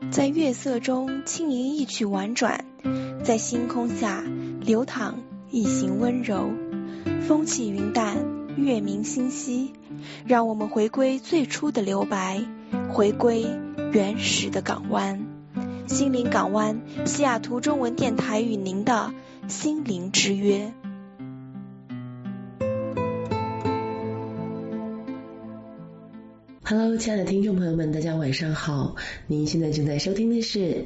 在月色中轻吟一曲婉转，在星空下流淌一行温柔。风起云淡，月明星稀，让我们回归最初的留白，回归原始的港湾。心灵港湾，西雅图中文电台与您的心灵之约。 Hello， 亲爱的听众朋友们，大家晚上好！您现在正在收听的是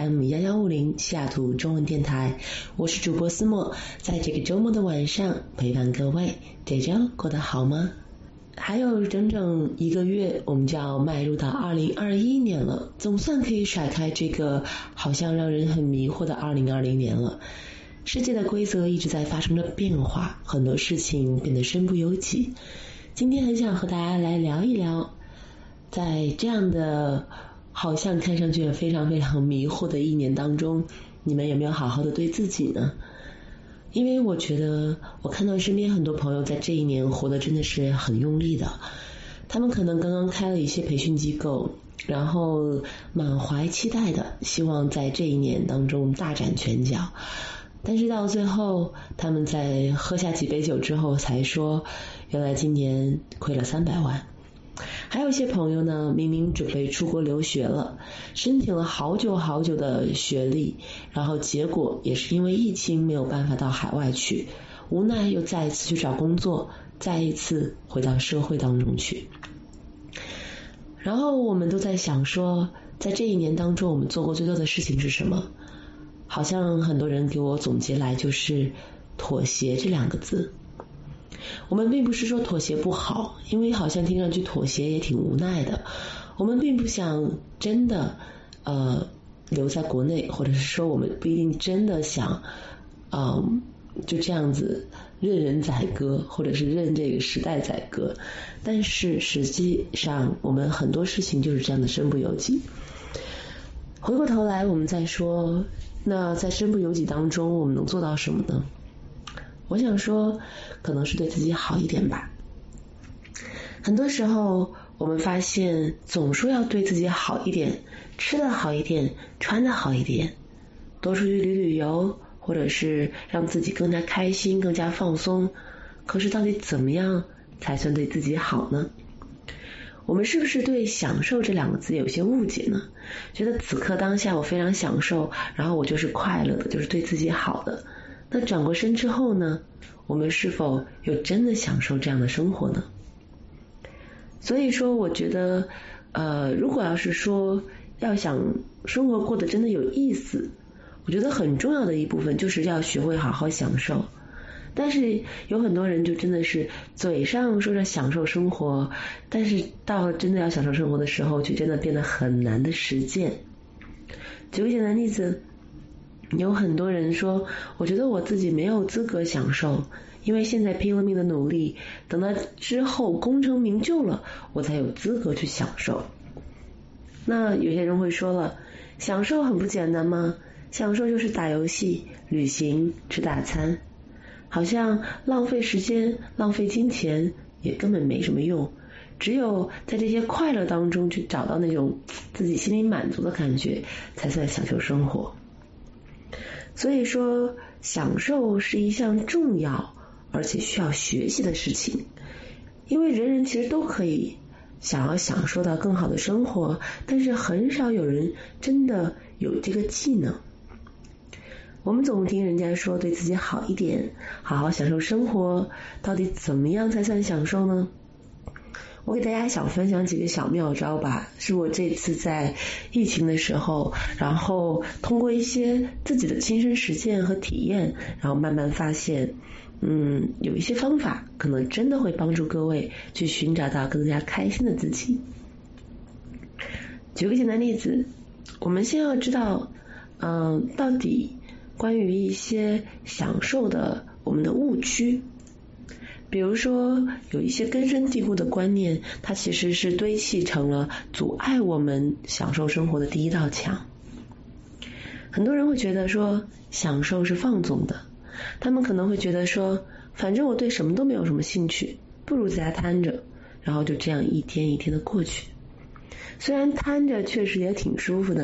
AM1150 西雅图中文电台，我是主播思墨，在这个周末的晚上陪伴各位。这周过得好吗？还有整整一个月，我们就要迈入到2021年了，总算可以甩开这个好像让人很迷惑的2020年了。世界的规则一直在发生着变化，很多事情变得身不由己。今天很想和大家来聊一聊，在这样的好像看上去非常非常迷惑的一年当中，你们有没有好好的对自己呢？因为我觉得我看到身边很多朋友在这一年活得真的是很用力的，他们可能刚刚开了一些培训机构，然后满怀期待的希望在这一年当中大展拳脚，但是到最后他们在喝下几杯酒之后才说，原来今年亏了300万。还有一些朋友呢，明明准备出国留学了，申请了好久好久的学历，然后结果也是因为疫情没有办法到海外去，无奈又再一次去找工作，再一次回到社会当中去。然后我们都在想说，在这一年当中我们做过最多的事情是什么？好像很多人给我总结来就是妥协这2个字。我们并不是说妥协不好，因为好像听上去妥协也挺无奈的。我们并不想真的留在国内，或者是说我们不一定真的想就这样子任人宰割，或者是任这个时代宰割。但是实际上我们很多事情就是这样的身不由己。回过头来我们再说，那在身不由己当中我们能做到什么呢？我想说，可能是对自己好一点吧。很多时候我们发现总说要对自己好一点，吃得好一点，穿得好一点，多出去旅旅游，或者是让自己更加开心，更加放松。可是到底怎么样才算对自己好呢？我们是不是对享受这2个字有些误解呢？觉得此刻当下我非常享受，然后我就是快乐的，就是对自己好的。那转过身之后呢，我们是否又真的享受这样的生活呢？所以说我觉得如果要是说要想生活过得真的有意思，我觉得很重要的一部分就是要学会好好享受。但是有很多人就真的是嘴上说着享受生活，但是到真的要享受生活的时候，就真的变得很难的实践。举个简单例子，有很多人说，我觉得我自己没有资格享受，因为现在拼了命的努力，等到之后功成名就了，我才有资格去享受。那有些人会说了，享受很不简单吗？享受就是打游戏、旅行、吃大餐，好像浪费时间、浪费金钱也根本没什么用，只有在这些快乐当中去找到那种自己心里满足的感觉，才算享受生活。所以说，享受是一项重要而且需要学习的事情，因为人人其实都可以想要享受到更好的生活，但是很少有人真的有这个技能。我们总听人家说对自己好一点，好好享受生活，到底怎么样才算享受呢？我给大家想分享几个小妙招吧，是我这次在疫情的时候，然后通过一些自己的亲身实践和体验，然后慢慢发现有一些方法可能真的会帮助各位去寻找到更加开心的自己。举个简单例子，我们先要知道到底关于一些享受的我们的误区。比如说有一些根深蒂固的观念，它其实是堆砌成了阻碍我们享受生活的第一道墙。很多人会觉得说享受是放纵的，他们可能会觉得说反正我对什么都没有什么兴趣，不如在家瘫着，然后就这样一天一天的过去。虽然瘫着确实也挺舒服的，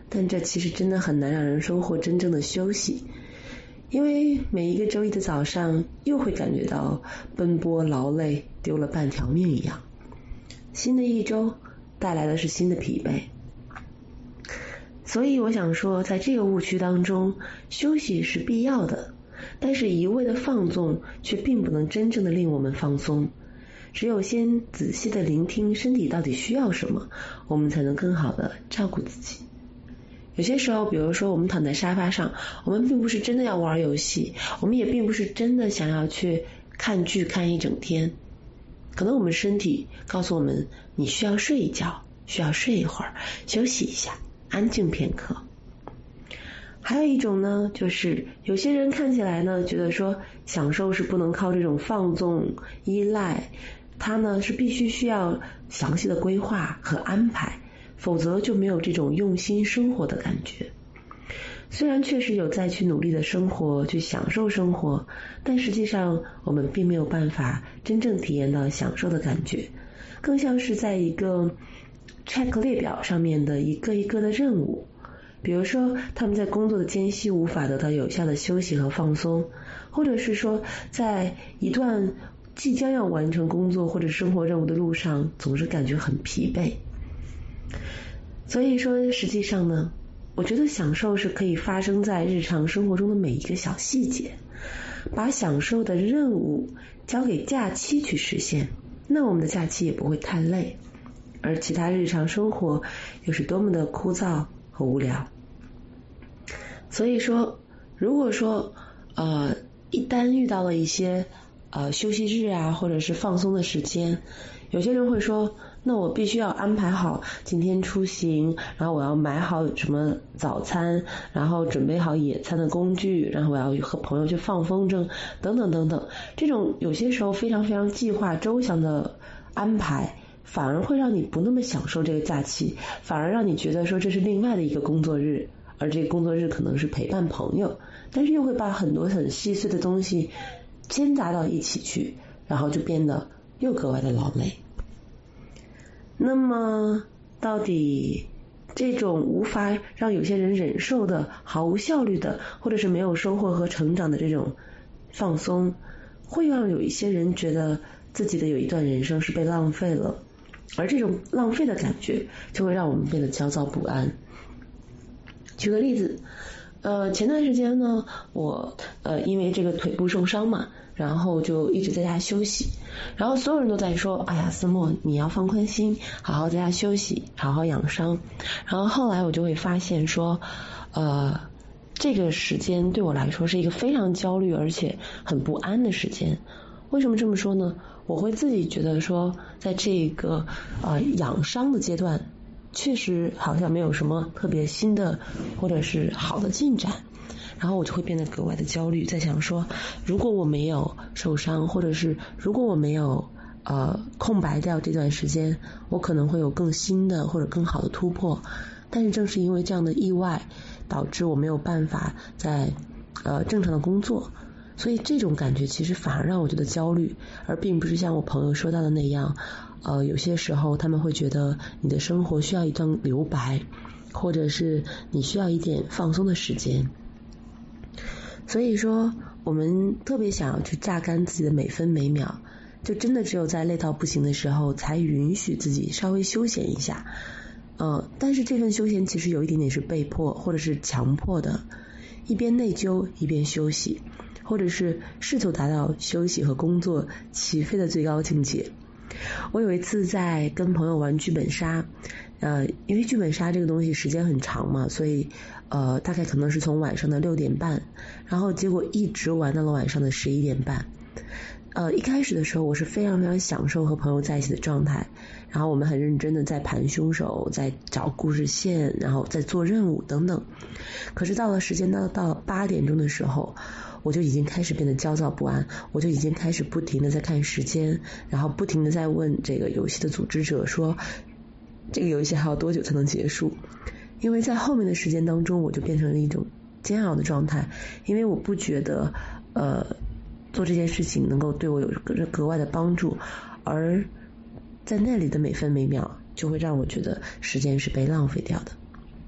但这其实真的很难让人收获真正的休息，因为每一个周一的早上又会感觉到奔波劳累，丢了半条命一样。新的一周带来的是新的疲惫，所以我想说，在这个误区当中，休息是必要的，但是一味的放纵却并不能真正的令我们放松。只有先仔细的聆听身体到底需要什么，我们才能更好的照顾自己。有些时候，比如说我们躺在沙发上，我们并不是真的要玩游戏，我们也并不是真的想要去看剧看一整天，可能我们身体告诉我们，你需要睡一觉，需要睡一会儿，休息一下，安静片刻。还有一种呢，就是有些人看起来呢，觉得说享受是不能靠这种放纵依赖，他呢是必须需要详细的规划和安排，否则就没有这种用心生活的感觉。虽然确实有在去努力的生活，去享受生活，但实际上我们并没有办法真正体验到享受的感觉，更像是在一个 check 列表上面的一个一个的任务。比如说他们在工作的间隙无法得到有效的休息和放松，或者是说在一段即将要完成工作或者生活任务的路上总是感觉很疲惫。所以说实际上呢，我觉得享受是可以发生在日常生活中的每一个小细节，把享受的任务交给假期去实现，那我们的假期也不会太累，而其他日常生活又是多么的枯燥和无聊。所以说如果说一旦遇到了一些休息日啊，或者是放松的时间，有些人会说，那我必须要安排好今天出行，然后我要买好什么早餐，然后准备好野餐的工具，然后我要和朋友去放风筝等等等等。这种有些时候非常非常计划周详的安排，反而会让你不那么享受这个假期，反而让你觉得说这是另外的一个工作日，而这个工作日可能是陪伴朋友，但是又会把很多很细碎的东西掺杂到一起去，然后就变得又格外的劳累。那么到底这种无法让有些人忍受的毫无效率的，或者是没有收获和成长的这种放松，会让有一些人觉得自己的有一段人生是被浪费了，而这种浪费的感觉就会让我们变得焦躁不安。举个例子，前段时间呢，我因为这个腿部受伤嘛，然后就一直在家休息，然后所有人都在说，哎呀，思默你要放宽心，好好在家休息，好好养伤。然后后来我就会发现说这个时间对我来说是一个非常焦虑而且很不安的时间。为什么这么说呢？我会自己觉得说，在这个养伤的阶段，确实好像没有什么特别新的或者是好的进展，然后我就会变得格外的焦虑，在想说，如果我没有受伤，或者是如果我没有空白掉这段时间，我可能会有更新的或者更好的突破。但是正是因为这样的意外，导致我没有办法在正常的工作，所以这种感觉其实反而让我觉得焦虑，而并不是像我朋友说到的那样，有些时候他们会觉得你的生活需要一段留白，或者是你需要一点放松的时间。所以说我们特别想要去榨干自己的每分每秒，就真的只有在累到不行的时候才允许自己稍微休闲一下。但是这份休闲其实有一点点是被迫或者是强迫的，一边内疚一边休息，或者是试图达到休息和工作齐飞的最高境界。我有一次在跟朋友玩剧本杀，因为剧本杀这个东西时间很长嘛，所以大概可能是从晚上的6点半，然后结果一直玩到了晚上的11点半。一开始的时候我是非常非常享受和朋友在一起的状态，然后我们很认真的在盘凶手，在找故事线，然后在做任务等等。可是到了时间到8点钟的时候，我就已经开始变得焦躁不安，我就已经开始不停的在看时间，然后不停的在问这个游戏的组织者说，这个游戏还要多久才能结束。因为在后面的时间当中，我就变成了一种煎熬的状态，因为我不觉得做这件事情能够对我有格外的帮助，而在那里的每分每秒就会让我觉得时间是被浪费掉的。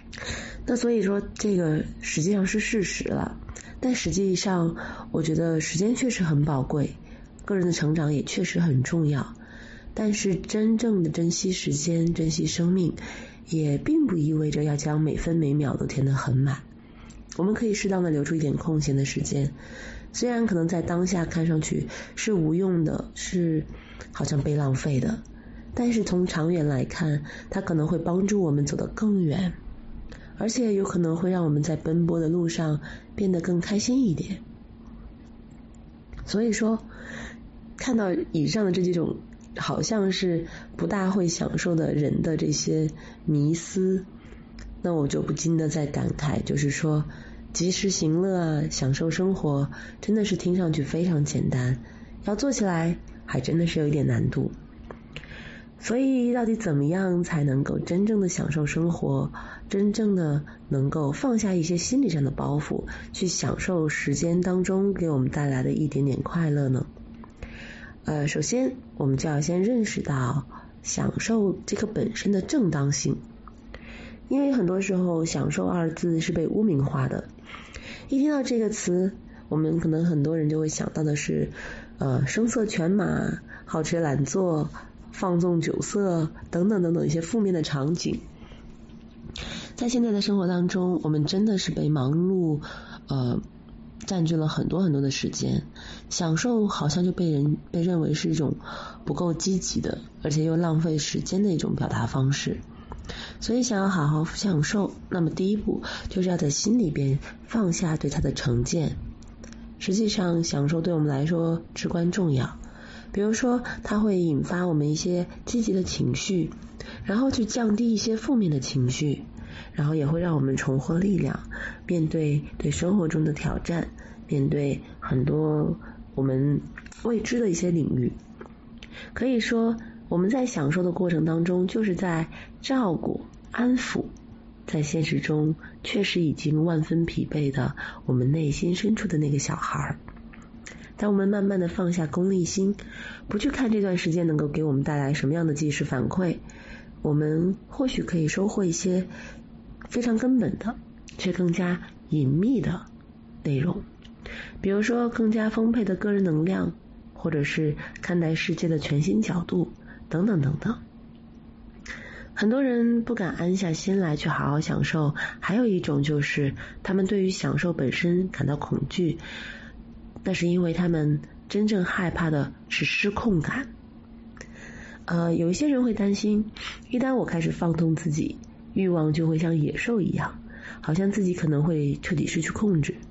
那所以说这个实际上是事实了，但实际上我觉得时间确实很宝贵，个人的成长也确实很重要，但是真正的珍惜时间，珍惜生命，也并不意味着要将每分每秒都填得很满。我们可以适当的留出一点空闲的时间，虽然可能在当下看上去是无用的，是好像被浪费的，但是从长远来看，它可能会帮助我们走得更远，而且有可能会让我们在奔波的路上变得更开心一点。所以说，看到以上的这几种好像是不大会享受的人的这些迷思，那我就不禁的在感慨，就是说及时行乐啊，享受生活，真的是听上去非常简单，要做起来还真的是有一点难度。所以到底怎么样才能够真正的享受生活，真正的能够放下一些心理上的包袱，去享受时间当中给我们带来的一点点快乐呢？首先我们就要先认识到享受这个本身的正当性，因为很多时候享受二字是被污名化的，一听到这个词，我们可能很多人就会想到的是声色犬马、好吃懒做、放纵酒色等等等等一些负面的场景。在现在的生活当中，我们真的是被忙碌占据了很多很多的时间，享受好像就被认为是一种不够积极的，而且又浪费时间的一种表达方式。所以想要好好享受，那么第一步就是要在心里边放下对它的成见。实际上享受对我们来说至关重要，比如说它会引发我们一些积极的情绪，然后去降低一些负面的情绪，然后也会让我们重获力量，面对生活中的挑战，面对很多我们未知的一些领域。可以说我们在享受的过程当中，就是在照顾、安抚在现实中确实已经万分疲惫的我们内心深处的那个小孩。当我们慢慢的放下功利心，不去看这段时间能够给我们带来什么样的即时反馈，我们或许可以收获一些非常根本的却更加隐秘的内容，比如说更加丰沛的个人能量，或者是看待世界的全新角度等等等等。很多人不敢安下心来去好好享受，还有一种就是他们对于享受本身感到恐惧，那是因为他们真正害怕的是失控感。有一些人会担心，一旦我开始放纵自己，欲望就会像野兽一样，好像自己可能会彻底失去控制。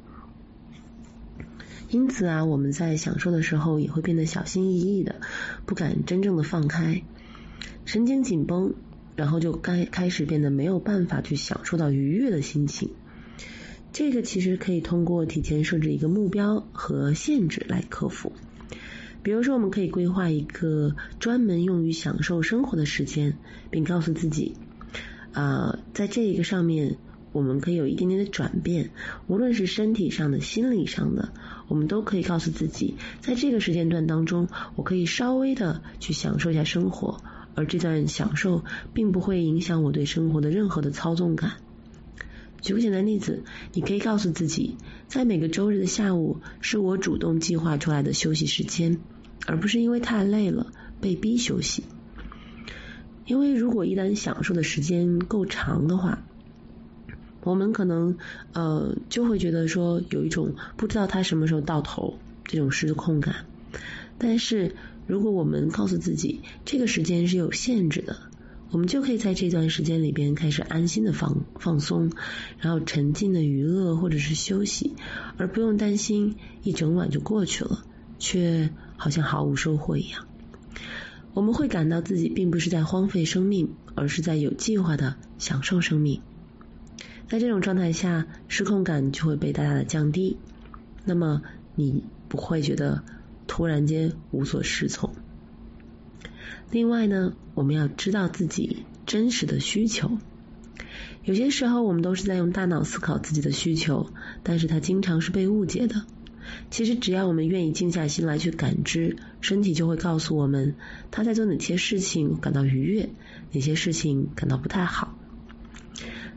因此我们在享受的时候也会变得小心翼翼的，不敢真正的放开，神经紧绷，然后就开始变得没有办法去享受到愉悦的心情。这个其实可以通过提前设置一个目标和限制来克服。比如说我们可以规划一个专门用于享受生活的时间，并告诉自己在这个上面我们可以有一点点的转变，无论是身体上的、心理上的，我们都可以告诉自己，在这个时间段当中，我可以稍微的去享受一下生活，而这段享受并不会影响我对生活的任何的操纵感。举个简单例子，你可以告诉自己，在每个周日的下午是我主动计划出来的休息时间，而不是因为太累了被逼休息。因为如果一旦享受的时间够长的话，我们可能就会觉得说有一种不知道它什么时候到头这种失控感。但是如果我们告诉自己这个时间是有限制的，我们就可以在这段时间里边开始安心的放松，然后沉浸的娱乐或者是休息，而不用担心一整晚就过去了，却好像毫无收获一样。我们会感到自己并不是在荒废生命，而是在有计划的享受生命。在这种状态下，失控感就会被大大的降低，那么你不会觉得突然间无所适从。另外呢，我们要知道自己真实的需求。有些时候我们都是在用大脑思考自己的需求，但是它经常是被误解的。其实只要我们愿意静下心来去感知，身体就会告诉我们他在做哪些事情感到愉悦，哪些事情感到不太好。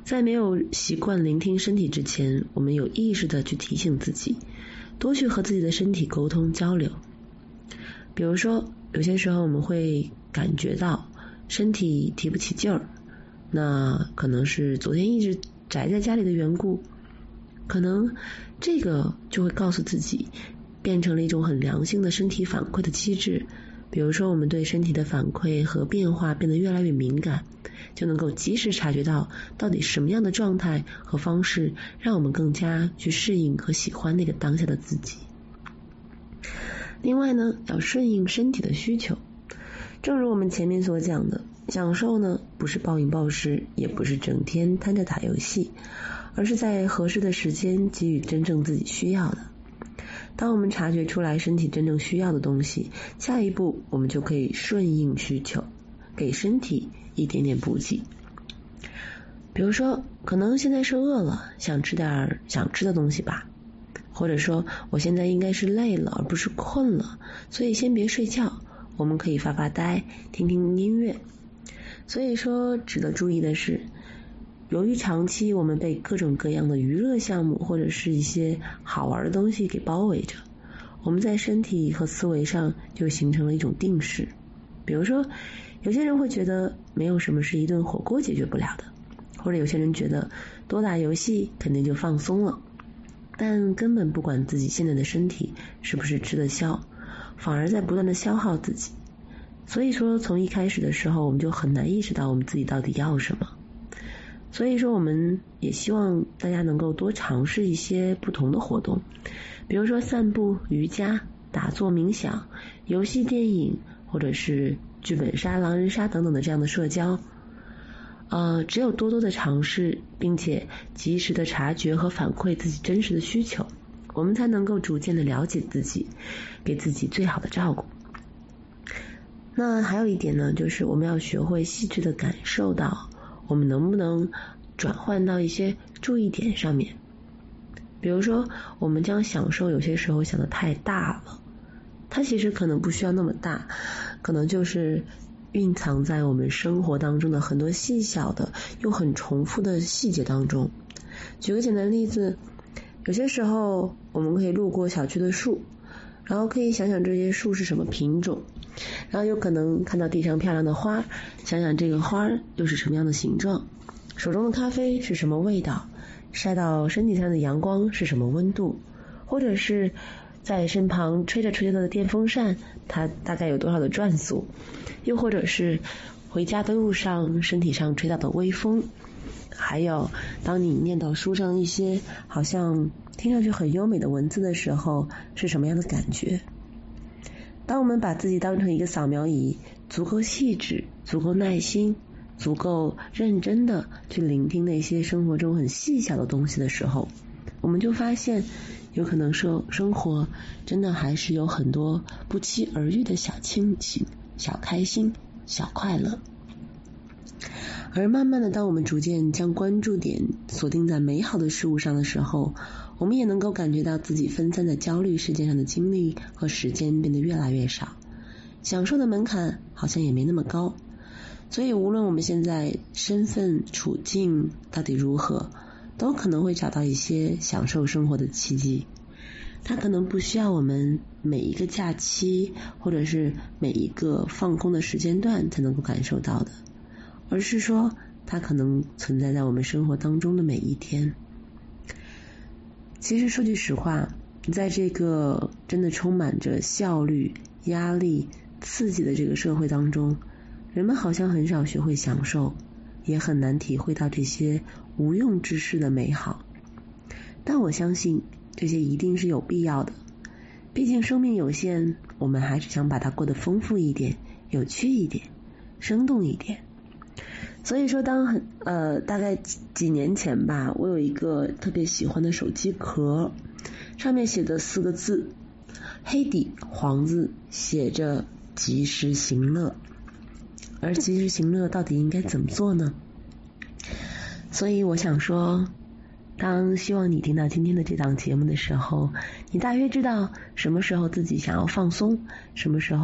在没有习惯聆听身体之前，我们有意识的去提醒自己，多去和自己的身体沟通交流。比如说，有些时候我们会感觉到身体提不起劲儿，那可能是昨天一直宅在家里的缘故，可能这个就会告诉自己，变成了一种很良性的身体反馈的机制。比如说，我们对身体的反馈和变化变得越来越敏感，就能够及时察觉到到底什么样的状态和方式让我们更加去适应和喜欢那个当下的自己。另外呢，要顺应身体的需求。正如我们前面所讲的，享受呢不是暴饮暴食，也不是整天瘫着打游戏，而是在合适的时间给予真正自己需要的。当我们察觉出来身体真正需要的东西，下一步我们就可以顺应需求，给身体一点点补给。比如说，可能现在是饿了，想吃点想吃的东西吧，或者说我现在应该是累了而不是困了，所以先别睡觉，我们可以发发呆，听听音乐。所以说，值得注意的是，由于长期我们被各种各样的娱乐项目或者是一些好玩的东西给包围着，我们在身体和思维上就形成了一种定式。比如说，有些人会觉得没有什么是一顿火锅解决不了的，或者有些人觉得多打游戏肯定就放松了，但根本不管自己现在的身体是不是吃得消，反而在不断的消耗自己。所以说，从一开始的时候我们就很难意识到我们自己到底要什么。所以说，我们也希望大家能够多尝试一些不同的活动，比如说散步、瑜伽、打坐、冥想、游戏、电影，或者是剧本杀、狼人杀等等的这样的社交。只有多多的尝试，并且及时的察觉和反馈自己真实的需求，我们才能够逐渐的了解自己，给自己最好的照顾。那还有一点呢，就是我们要学会细致的感受到我们能不能转换到一些注意点上面。比如说，我们将享受有些时候想得太大了，它其实可能不需要那么大，可能就是蕴藏在我们生活当中的很多细小的又很重复的细节当中。举个简单例子，有些时候我们可以路过小区的树，然后可以想想这些树是什么品种，然后有可能看到地上漂亮的花，想想这个花又是什么样的形状，手中的咖啡是什么味道，晒到身体上的阳光是什么温度，或者是在身旁吹着的电风扇，它大概有多少的转速，又或者是回家的路上身体上吹到的微风，还有当你念到书上一些好像听上去很优美的文字的时候是什么样的感觉。当我们把自己当成一个扫描仪，足够细致，足够耐心，足够认真的去聆听那些生活中很细小的东西的时候，我们就发现有可能说生活真的还是有很多不期而遇的小庆幸、小开心、小快乐。而慢慢的，当我们逐渐将关注点锁定在美好的事物上的时候，我们也能够感觉到自己分散在焦虑事件上的精力和时间变得越来越少，享受的门槛好像也没那么高。所以无论我们现在身份处境到底如何，都可能会找到一些享受生活的契机。它可能不需要我们每一个假期或者是每一个放空的时间段才能够感受到的，而是说它可能存在在我们生活当中的每一天。其实说句实话，在这个真的充满着效率、压力、刺激的这个社会当中，人们好像很少学会享受，也很难体会到这些无用之事的美好。但我相信这些一定是有必要的，毕竟生命有限，我们还是想把它过得丰富一点、有趣一点、生动一点。所以说大概几年前吧，我有一个特别喜欢的手机壳，上面写的4个字，黑底黄字，写着及时行乐。而及时行乐到底应该怎么做呢？所以我想说，当希望你听到今天的这档节目的时候，你大约知道什么时候自己想要放松，什么时候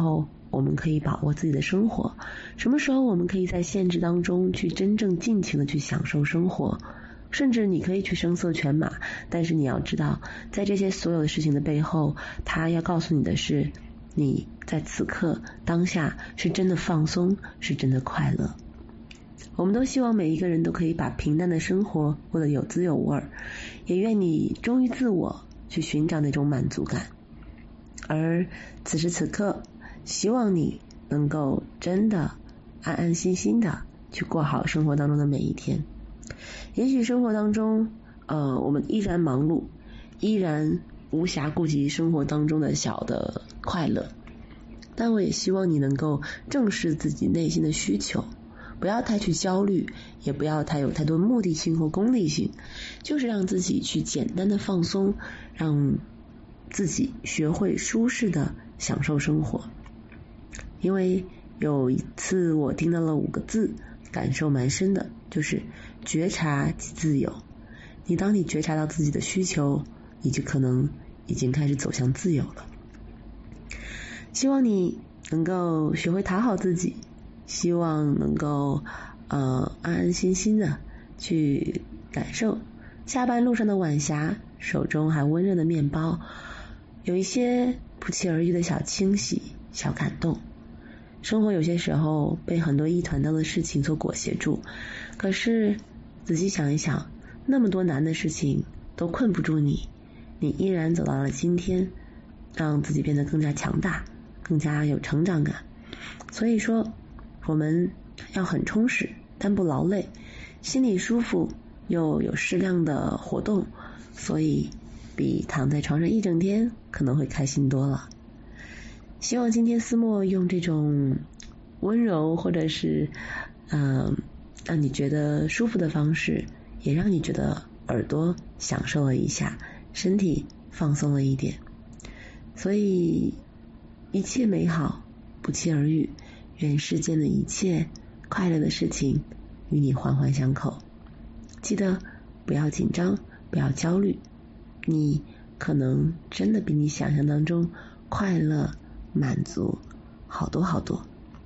我们可以把握自己的生活，什么时候我们可以在限制当中去真正尽情的去享受生活。甚至你可以去声色犬马，但是你要知道，在这些所有的事情的背后，他要告诉你的是，你在此刻当下是真的放松，是真的快乐。我们都希望每一个人都可以把平淡的生活过得有滋有味，也愿你忠于自我，去寻找那种满足感。而此时此刻，希望你能够真的安安心心的去过好生活当中的每一天。也许生活当中我们依然忙碌，依然无暇顾及生活当中的小的快乐，但我也希望你能够正视自己内心的需求，不要太去焦虑，也不要太有太多目的性或功利性，就是让自己去简单的放松，让自己学会舒适的享受生活。因为有一次我听到了5个字，感受蛮深的，就是觉察即自由。当你觉察到自己的需求，你就可能已经开始走向自由了。希望你能够学会讨好自己，希望能够安安心心的去感受下班路上的晚霞，手中还温热的面包，有一些不期而遇的小惊喜、小感动。生活有些时候被很多一团糟的事情所裹挟住，可是仔细想一想，那么多难的事情都困不住你，你依然走到了今天，让自己变得更加强大，更加有成长感。所以说我们要很充实，但不劳累，心里舒服又有适量的活动，所以比躺在床上一整天可能会开心多了。希望今天思默用这种温柔或者是让你觉得舒服的方式，也让你觉得耳朵享受了一下，身体放松了一点。所以一切美好不期而遇，愿世间的一切快乐的事情与你环环相扣。记得不要紧张，不要焦虑，你可能真的比你想象当中快乐满足好多好多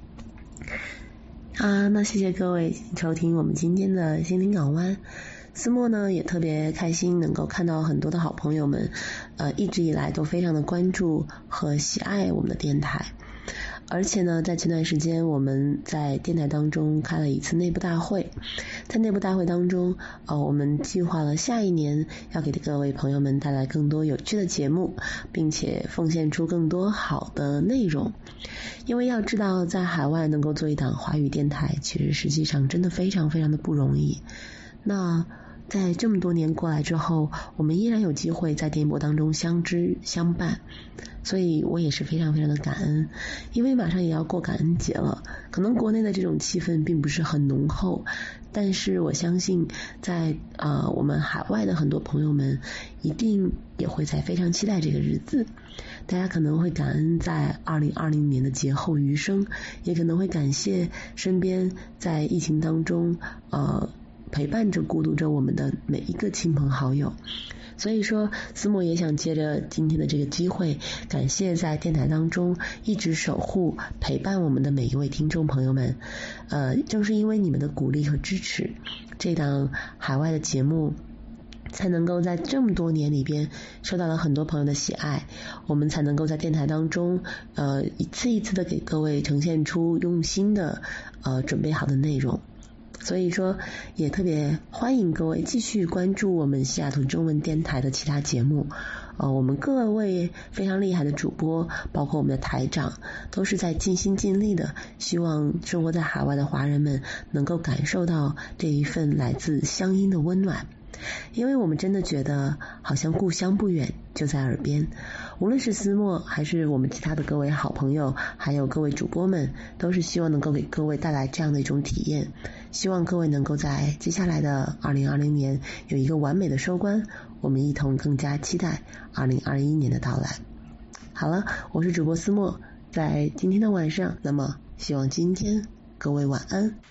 那谢谢各位收听我们今天的心灵港湾。思默呢也特别开心能够看到很多的好朋友们一直以来都非常的关注和喜爱我们的电台。而且呢，在前段时间我们在电台当中开了一次内部大会，在内部大会当中我们计划了下一年要给各位朋友们带来更多有趣的节目，并且奉献出更多好的内容。因为要知道在海外能够做一档华语电台，其实实际上真的非常非常的不容易。那在这么多年过来之后，我们依然有机会在电波当中相知相伴，所以我也是非常非常的感恩。因为马上也要过感恩节了，可能国内的这种气氛并不是很浓厚，但是我相信在我们海外的很多朋友们一定也会在非常期待这个日子。大家可能会感恩在2020年的劫后余生，也可能会感谢身边在疫情当中陪伴着孤独着我们的每一个亲朋好友。所以说思默也想借着今天的这个机会，感谢在电台当中一直守护陪伴我们的每一位听众朋友们。正是因为你们的鼓励和支持，这档海外的节目才能够在这么多年里边受到了很多朋友的喜爱，我们才能够在电台当中一次一次的给各位呈现出用心的准备好的内容。所以说也特别欢迎各位继续关注我们西雅图中文电台的其他节目。我们各位非常厉害的主播，包括我们的台长，都是在尽心尽力的希望生活在海外的华人们能够感受到这一份来自乡音的温暖。因为我们真的觉得好像故乡不远，就在耳边。无论是思默还是我们其他的各位好朋友，还有各位主播们，都是希望能够给各位带来这样的一种体验。希望各位能够在接下来的2020年有一个完美的收官，我们一同更加期待2021年的到来。好了，我是主播思默，在今天的晚上，那么希望今天各位晚安。